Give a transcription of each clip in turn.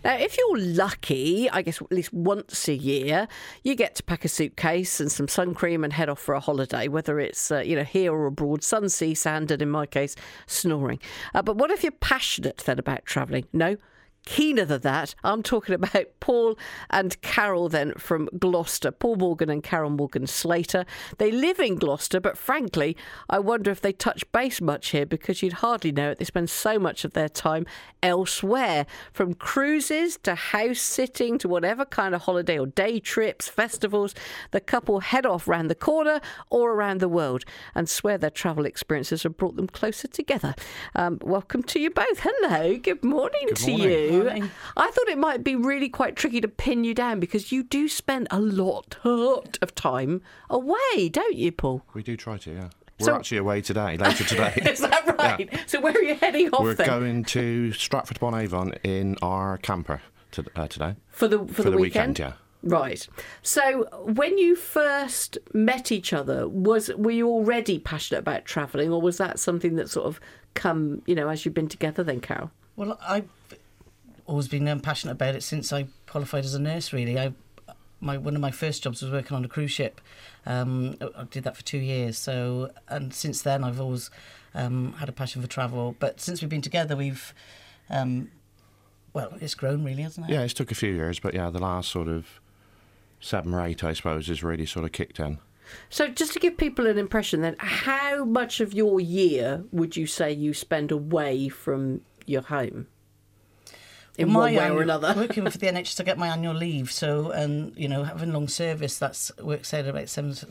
Now, if you're lucky, I guess at least once a year, you get to pack a suitcase and some sun cream and head off for a holiday, whether it's here or abroad, sun, sea, sand, and in my case, snoring. But what if you're passionate then about travelling? No? Keener than that, I'm talking about Paul and Carol then from Gloucester. Paul Morgan and Carol Morgan Slater. They live in Gloucester, but frankly, I wonder if they touch base much here because you'd hardly know it. They spend so much of their time elsewhere, from cruises to house sitting to whatever kind of holiday or day trips, festivals. The couple head off round the corner or around the world and swear their travel experiences have brought them closer together. Welcome to you both. Hello, good morning to you. I thought it might be really quite tricky to pin you down because you do spend a lot of time away, don't you, Paul? We do try to, yeah. We're actually away later today. Is that right? Yeah. So where are you heading off We're then? going to Stratford-upon-Avon in our camper today. For the weekend, yeah. Right. So when you first met each other, were you already passionate about travelling, or was that something that sort of come, as you've been together then, Carol? Well, I've always been passionate about it since I qualified as a nurse, really. One of my first jobs was working on a cruise ship. I did that for 2 years. And since then, I've always had a passion for travel. But since we've been together, we've, it's grown really, hasn't it? Yeah, it's took a few years, but yeah, the last sort of 7 or 8, I suppose, is really sort of kicked in. So just to give people an impression then, how much of your year would you say you spend away from your home? In one way or another. Working for the NHS, I get my annual leave. So, having long service, works out about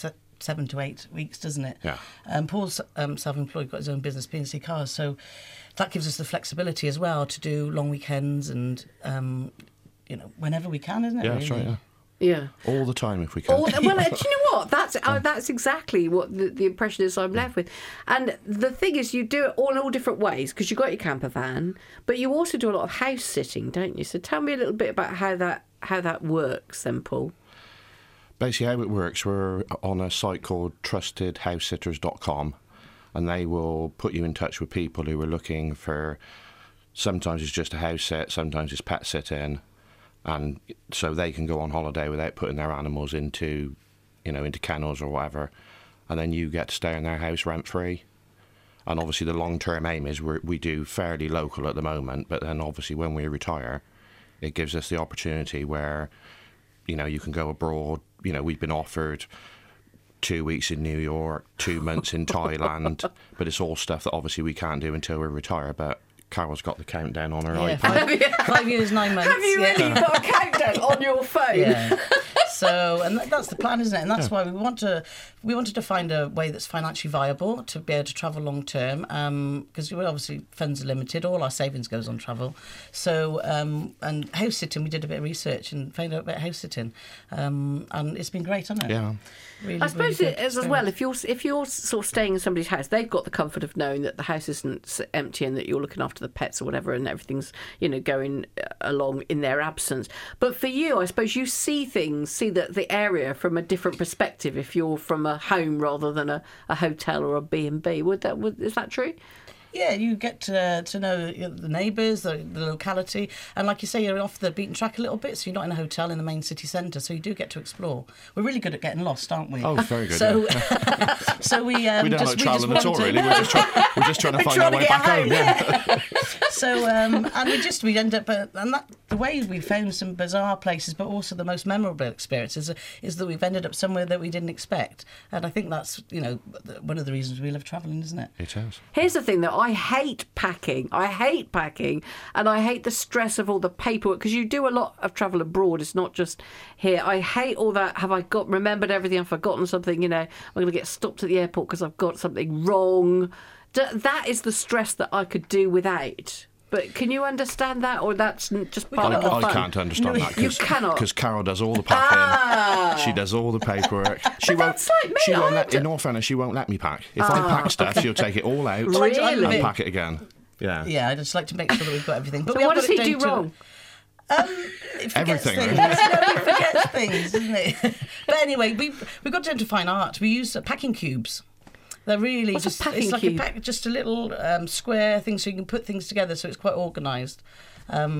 7 to 8 weeks, doesn't it? Yeah. Paul's self-employed, got his own business, P&C Cars. So that gives us the flexibility as well to do long weekends and, whenever we can, isn't it? Yeah, really? that's right, yeah. Yeah. All the time if we can. Do you know what? That's exactly what the impression is I'm left with. And the thing is, you do it all different ways because you've got your camper van, but you also do a lot of house sitting, don't you? So tell me a little bit about how that works then, Paul. Basically how it works, we're on a site called trustedhousesitters.com, and they will put you in touch with people who are looking for, sometimes it's just a house sit, sometimes it's pet sitting, and so they can go on holiday without putting their animals into kennels or whatever, and then you get to stay in their house rent free. And obviously the long-term aim is we do fairly local at the moment, but then obviously when we retire, it gives us the opportunity where, you can go abroad. We've been offered 2 weeks in New York, 2 months in Thailand, but it's all stuff that obviously we can't do until we retire. But Carol's got the countdown on her iPad. 5 years, 9 months. Have you really got a countdown on your phone? Yeah. So, and that's the plan, isn't it? And that's why we wanted to find a way that's financially viable to be able to travel long term, because obviously funds are limited. All our savings goes on travel. So, and house sitting, we did a bit of research and found out about house sitting, and it's been great, hasn't it? Yeah. Really, I suppose really it is as well. If you're sort of staying in somebody's house, they've got the comfort of knowing that the house isn't empty and that you're looking after the pets or whatever, and everything's going along in their absence. But for you, I suppose you see the area from a different perspective if you're from a home rather than a hotel or a B&B. Is that true? Yeah, you get to know the neighbours, the locality, and like you say, you're off the beaten track a little bit, so you're not in a hotel in the main city centre, so you do get to explore. We're really good at getting lost, aren't we? Oh, very good. So, so we don't like travelling at all, really. We're just trying to find our way back home. Yeah. So, and we end up, and that the way we found some bizarre places, but also the most memorable experiences is that we've ended up somewhere that we didn't expect, and I think that's one of the reasons we love travelling, isn't it? It is. Here's the thing, though. I hate packing, and I hate the stress of all the paperwork, because you do a lot of travel abroad. It's not just here. I hate all that. Have I remembered everything? I've forgotten something? I'm going to get stopped at the airport because I've got something wrong. That is the stress that I could do without. But can you understand that, or that's just part of the fun? I can't understand that. You cannot, because Carol does all the packing. She does all the paperwork. That's like me. In all fairness, she won't let me pack. If I pack stuff, she'll take it all out Really? and pack it again. Yeah. Yeah, I just like to make sure that we've got everything. But so what does he do wrong? Everything. Things. He forgets things, doesn't he? But anyway, we've got down to fine art. We use packing cubes. They're really What's just a packing like cube? Just a little square thing, so you can put things together, so it's quite organised.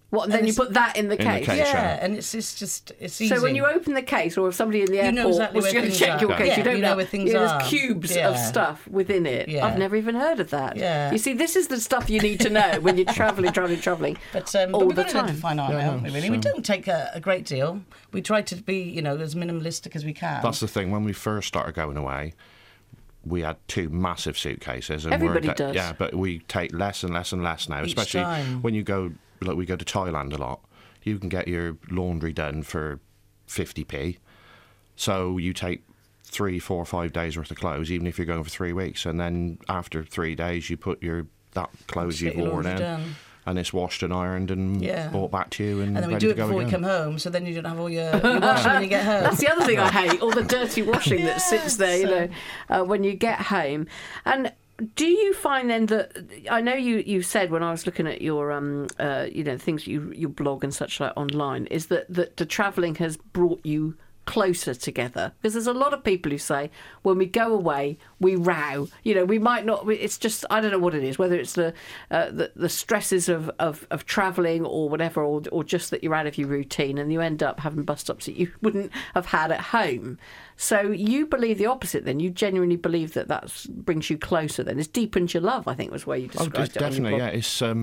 What, and then you put that in the the case? case. Yeah, and it's easy. So when you open the case, or if somebody in the airport exactly was where going to things check your are. case, Yeah, you don't you know where things there's are. cubes of Yeah. stuff within it. Yeah. I've never even heard of that. Yeah. You see, this is the stuff you need to know when you're travelling But all we've the got to time. find out, Yeah, haven't no, we, really? so- We don't take a great deal. We try to be, as minimalistic as we can. That's the thing. When we first started going away, we had 2 massive suitcases. And Everybody does. Yeah, but we take less and less and less now, Each especially time. when you go, like we go to Thailand a lot. You can get your laundry done for 50p. So you take 3, 4, 5 days worth of clothes, even if you're going for 3 weeks. And then after 3 days, you put that clothes Just get you've your worn in. laundry done. And it's washed and ironed and Yeah. brought back to you and And then we ready do to it go before again. we come home, so then you don't have all your washing when you get home. That's the other thing I hate, all the dirty washing that sits there, Yes. when you get home. And do you find then that, I know you said when I was looking at your, things you blog and such like online, is that the travelling has brought you closer together? Because there's a lot of people who say when we go away we row, we might not, it's just, I don't know what it is, whether it's the stresses of travelling or whatever, or just that you're out of your routine and you end up having bust-ups that you wouldn't have had at home. So you believe the opposite then? You genuinely believe that brings you closer then? It's deepened your love, I think was the way you described it. Definitely, on your yeah.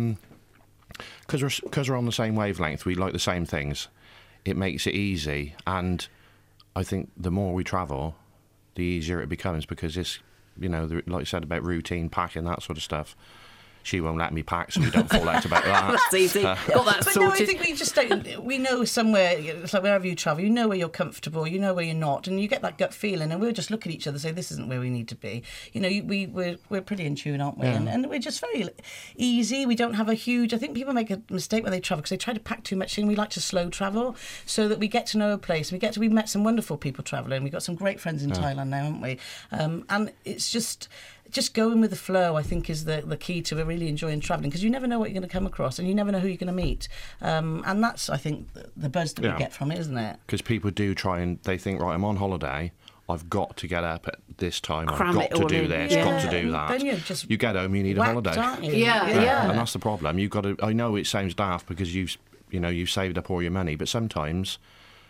It's because we're on the same wavelength, we like the same things. It makes it easy, and I think the more we travel, the easier it becomes, because it's, like you said about routine, packing, that sort of stuff. She won't let me pack, so we don't fall out about that. That's easy. Got that But sorted. no, I think we just don't. We know somewhere. It's like wherever you travel, you know where you're comfortable, you know where you're not, and you get that gut feeling. And we'll just look at each other and say, "This isn't where we need to be." We're pretty in tune, aren't we? Yeah. And we're just very easy. We don't have a huge. I think people make a mistake when they travel because they try to pack too much in. We like to slow travel so that we get to know a place. We've met some wonderful people travelling. We've got some great friends in Thailand now, haven't we? And it's just going with the flow, I think, is the key to really enjoying travelling, because you never know what you're going to come across and you never know who you're going to meet. And that's, I think, the buzz that we get from it, isn't it? Because people do try and they think, right, I'm on holiday, I've got to get up at this time, Cram I've it got to all do in. this, Yeah. got to do that. Then you get home, you need a whacked, holiday. aren't you? Yeah. And that's the problem. You've got to. I know it sounds daft because you've saved up all your money, but sometimes,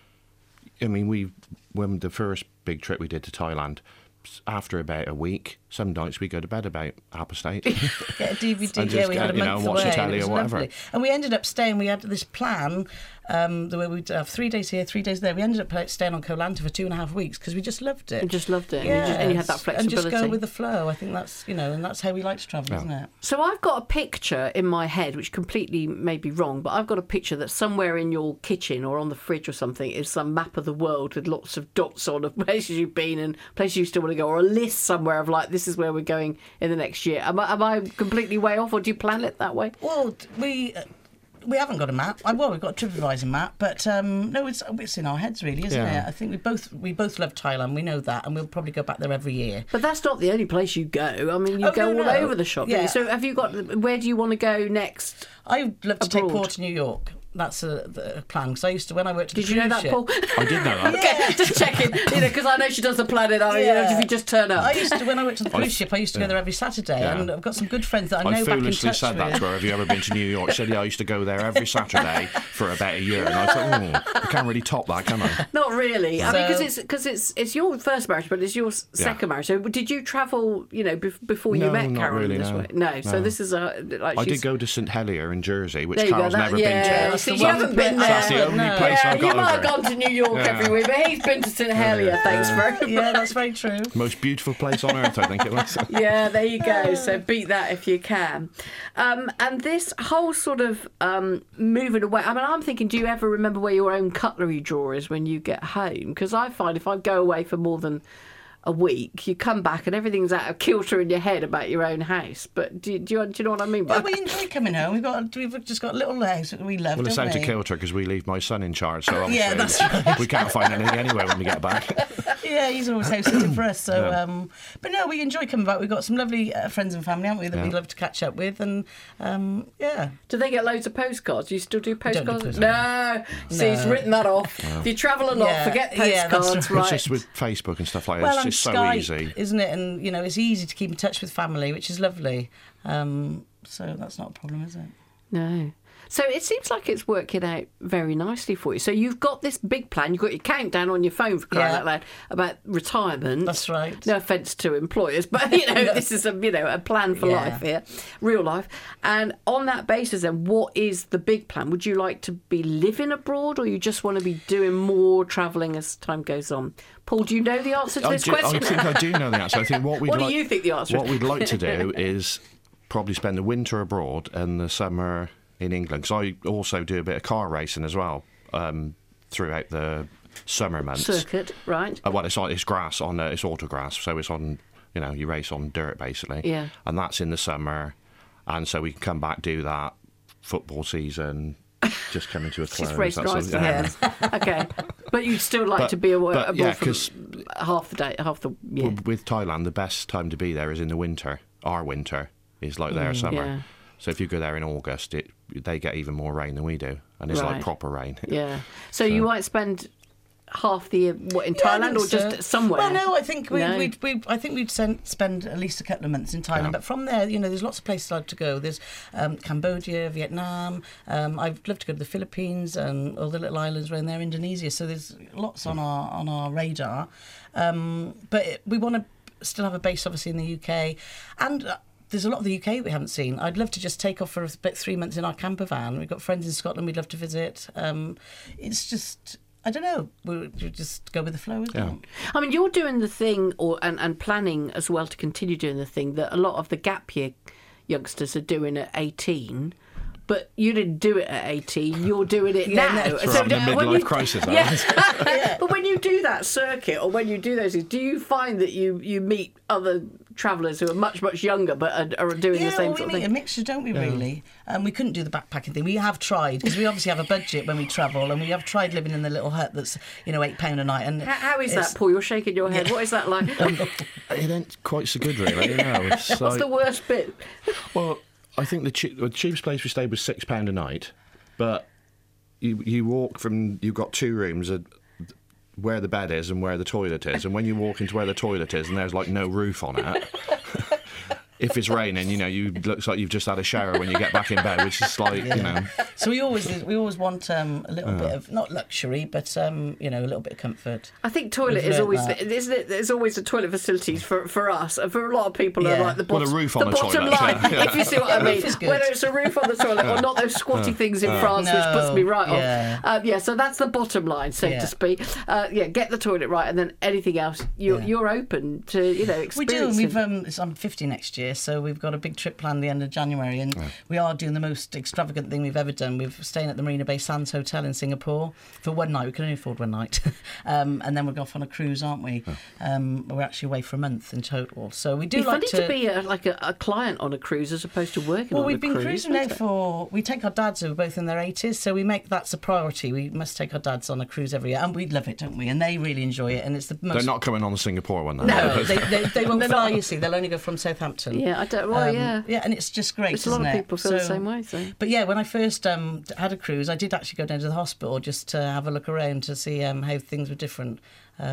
when the first big trip we did to Thailand, after about a week, some nights we go to bed about 8:30. Get a DVD, And just we had a get, month watch the away. telly It was or whatever. lovely. And we ended up staying, we had this plan, the way we'd have 3 days here, 3 days there. We ended up staying on Koh Lanta for 2.5 weeks because we just loved it. You just loved it. Yeah. And you had that flexibility. And just go with the flow. I think that's, and that's how we like to travel, isn't it? So I've got a picture in my head, which completely may be wrong, but I've got a picture that somewhere in your kitchen or on the fridge or something is some map of the world with lots of dots on of places you've been and places you still want to go, or a list somewhere of like, this is where we're going in the next year. Am I completely way off, or do you plan it that way? Well, we haven't got a map. Well, we've got a TripAdvisor map, but no, it's in our heads, really, isn't Yeah. it? I think we both love Thailand. We know that, and we'll probably go back there every year. But that's not the only place you go. I mean, you Oh, go no, all no. over the shop. Yeah. So have you got, where do you want to go next? I'd love to take Abroad. Paul to New York. That's a plan, because I used to, when I worked at the Did you know cruise that, ship- Paul? I did know that. Okay, just checking, because I know she does the planet. If you just turn up. I used to, when I worked on the cruise ship, I used to go there every Saturday, Yeah. and I've got some good friends that I I know back in foolishly touch said that with. to her. Have you ever been to New York? She said, yeah, I used to go there every Saturday for about a year. And I thought, I can't really top that, can I? Not really. I mean, So- because it's your first marriage, but it's your second marriage. So did you travel, before you No, met not Carol really, this no. way? No. So No. this is I did go to St Helier in Jersey, which There you go. Carol's never yeah. been to. That's See, the you one haven't place- been there. That's the only No. place Yeah, I've you got might have over. gone to New York Yeah. every week, but he's been to St Helier. Thanks very much. Yeah, that's very true. Most beautiful place on earth, I think it was. Yeah, there you go. So beat that if you can. And this whole sort of moving away. I mean, I'm thinking, do you ever remember where your own cutlery drawer is when you get home? Because I find if I go away for more than a week, you come back and everything's out of kilter in your head about your own house. But do you know what I mean? Well, we enjoy coming home. We've just got a little house that we love. Well, it's don't out of we? kilter because we leave my son in charge, so obviously Yeah, that's right. we can't find anything anyway when we get back. Yeah, he's always house sitting for us. So, Yeah. but no, we enjoy coming back. We've got some lovely friends and family, haven't we, that we Yeah. love to catch up with, and yeah. Do they get loads of postcards? Do you still do don't do postcards? postcards. No. See, he's written that off. If you travel a lot, Yeah. forget Yeah, that's postcards, right. right? It's just with Facebook and stuff like that. Well, It's and just so Skype, easy. isn't it? And it's easy to keep in touch with family, which is lovely. So that's not a problem, is it? No. So it seems like it's working out very nicely for you. So you've got this big plan. You've got your countdown on your phone, for crying out loud, about retirement. That's right. No offence to employers, but this is a plan for life here, real life. And on that basis, then, what is the big plan? Would you like to be living abroad, or you just want to be doing more travelling as time goes on? Paul, do you know the answer to this question? I think I do know the answer. I think what do you think the answer is? What we'd like to do is probably spend the winter abroad and the summer in England, because I also do a bit of car racing as well throughout the summer months. Circuit, right? Well, it's grass on it's autograss, so it's on, you race on dirt basically. Yeah. And that's in the summer, and so we can come back, do that, football season just coming to a close. Just race nice together. Okay, but you'd still like to be abroad for half the day, half the year. With Thailand, the best time to be there is in the winter. Our winter is like their summer. Yeah. So if you go there in August, they get even more rain than we do, and it's like proper rain. Yeah. So you might spend half the year in Thailand, or just somewhere? Well, no, I think we'd spend at least a couple of months in Thailand. Yeah. But from there, there's lots of places I'd like to go. There's Cambodia, Vietnam. I'd love to go to the Philippines and all the little islands around there, Indonesia. So there's lots on our radar. But we want to still have a base, obviously, in the UK, and there's a lot of the UK we haven't seen. I'd love to just take off for a bit, 3 months in our camper van. We've got friends in Scotland we'd love to visit. It's just, I don't know, we'll just go with the flow, isn't it? I mean, you're doing the thing and planning as well to continue doing the thing that a lot of the gap year youngsters are doing at 18. But you didn't do it at 18, you're doing it now. No, so the midlife crisis. But when you do that circuit, or when you do those things, do you find that you meet other travellers who are much, much younger but are doing the same sort of thing? We meet a mixture, don't we, really? We couldn't do the backpacking thing. We have tried, because we obviously have a budget when we travel, and we have tried living in the little hut that's, £8 a night. And how is that, Paul? You're shaking your head. What is that like? It ain't quite so good, really. What's the worst bit? Well, I think the cheapest place we stayed was £6 a night, but you walk from, you've got 2 rooms where the bed is and where the toilet is, and when you walk into where the toilet is and there's no roof on it, if it's raining, you looks like you've just had a shower when you get back in bed, which is So we always want a little bit of, not luxury, but a little bit of comfort. I think toilet is always, isn't it? There's always a toilet facilities for us, and for a lot of people are like the bottom, a roof on the bottom toilet, line. If you see what I mean, whether it's a roof on the toilet or not those squatty things in France, which puts me right off. So that's the bottom line, so to speak. Get the toilet right, and then anything else you're open to experiencing. We do, and I'm 50 next year. So we've got a big trip planned the end of January, and we are doing the most extravagant thing we've ever done. We're staying at the Marina Bay Sands Hotel in Singapore for one night. We can only afford one night. And then we're off on a cruise, aren't we? We're actually away for a month in total. So we do like to be a client on a cruise as opposed to working on a cruise. Well, we've been cruising now we take our dads who are both in their 80s, so we make that's a priority. We must take our dads on a cruise every year, and we love it, don't we? And they really enjoy it, and it's the most... They're not coming on the Singapore one, though. No, they won't fly, you see. They'll only go from Southampton. Yeah, I don't... Well, yeah, and it's just great. A lot of people feel the same way. So. But when I first had a cruise, I did actually go down to the hospital just to have a look around to see how things were different. But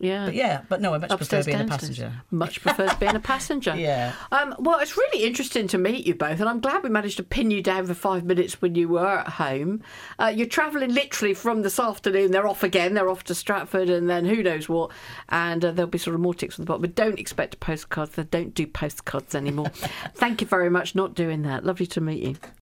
no, I much prefer being a passenger. Much prefers being a passenger. Well, it's really interesting to meet you both, and I'm glad we managed to pin you down for 5 minutes when you were at home. You're travelling literally from this afternoon. They're off again. They're off to Stratford, and then who knows what. And there'll be sort of more ticks on the bottom. But don't expect postcards. They don't do postcards anymore. Thank you very much. Not doing that. Lovely to meet you.